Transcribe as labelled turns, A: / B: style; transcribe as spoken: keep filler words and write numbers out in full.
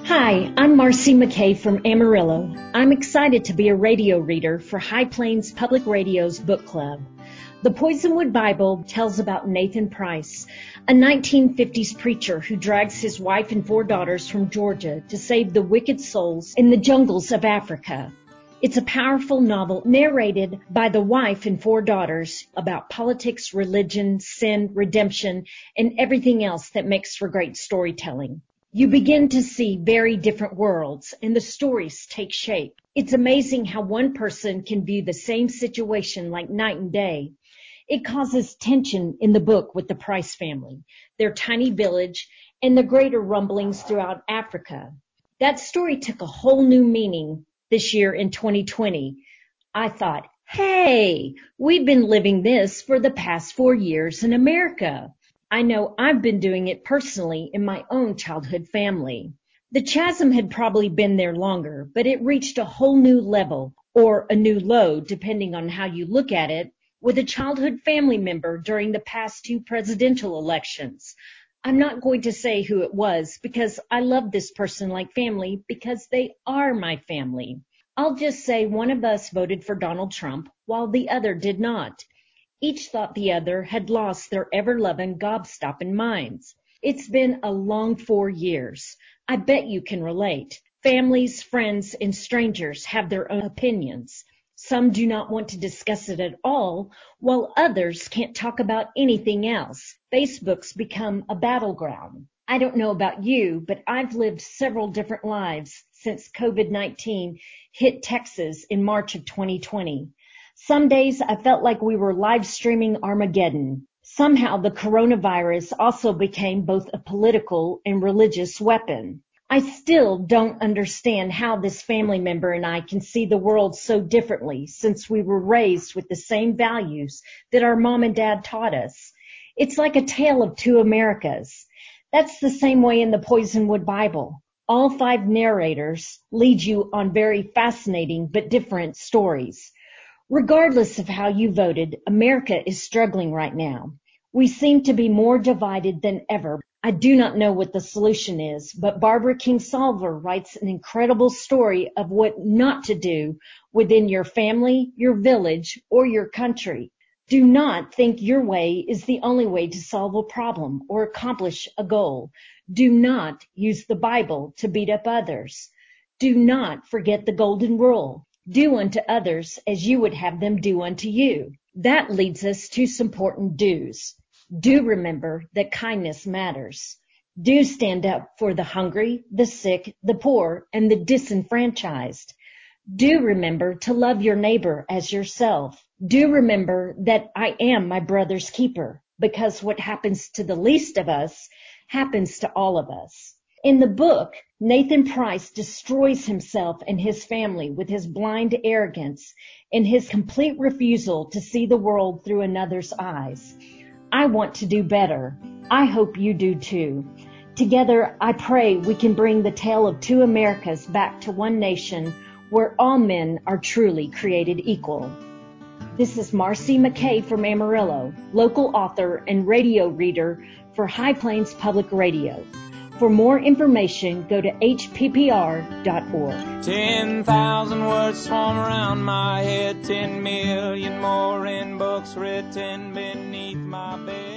A: Hi, I'm Marcy McKay from Amarillo. I'm excited to be a radio reader for High Plains Public Radio's book club. The Poisonwood Bible tells about Nathan Price, a nineteen fifties preacher who drags his wife and four daughters from Georgia to save the wicked souls in the jungles of Africa. It's a powerful novel narrated by the wife and four daughters about politics, religion, sin, redemption, and everything else that makes for great storytelling. You begin to see very different worlds, and the stories take shape. It's amazing how one person can view the same situation like night and day. It causes tension in the book with the Price family, their tiny village, and the greater rumblings throughout Africa. That story took a whole new meaning this year in twenty twenty. I thought, hey, we've been living this for the past four years in America. I know I've been doing it personally in my own childhood family. The chasm had probably been there longer, but it reached a whole new level, or a new low, depending on how you look at it, with a childhood family member during the past two presidential elections. I'm not going to say who it was because I love this person like family because they are my family. I'll just say one of us voted for Donald Trump while the other did not. Each thought the other had lost their ever-loving gobstopping minds. It's been a long four years. I bet you can relate. Families, friends, and strangers have their own opinions. Some do not want to discuss it at all, while others can't talk about anything else. Facebook's become a battleground. I don't know about you, but I've lived several different lives since COVID nineteen hit Texas in March of twenty twenty. Some days I felt like we were live streaming Armageddon. Somehow the coronavirus also became both a political and religious weapon. I still don't understand how this family member and I can see the world so differently since we were raised with the same values that our mom and dad taught us. It's like a tale of two Americas. That's the same way in the Poisonwood Bible. All five narrators lead you on very fascinating but different stories. Regardless of how you voted, America is struggling right now. We seem to be more divided than ever. I do not know what the solution is, but Barbara Kingsolver writes an incredible story of what not to do within your family, your village, or your country. Do not think your way is the only way to solve a problem or accomplish a goal. Do not use the Bible to beat up others. Do not forget the golden rule. Do unto others as you would have them do unto you. That leads us to some important do's. Do remember that kindness matters. Do stand up for the hungry, the sick, the poor, and the disenfranchised. Do remember to love your neighbor as yourself. Do remember that I am my brother's keeper, because what happens to the least of us happens to all of us. In the book, Nathan Price destroys himself and his family with his blind arrogance and his complete refusal to see the world through another's eyes. I want to do better. I hope you do too. Together, I pray we can bring the tale of two Americas back to one nation where all men are truly created equal. This is Marcy McKay from Amarillo, local author and radio reader for High Plains Public Radio. For more information, go to H P P R dot org.
B: Ten thousand words swarm around my head, ten million more in books written beneath my bed.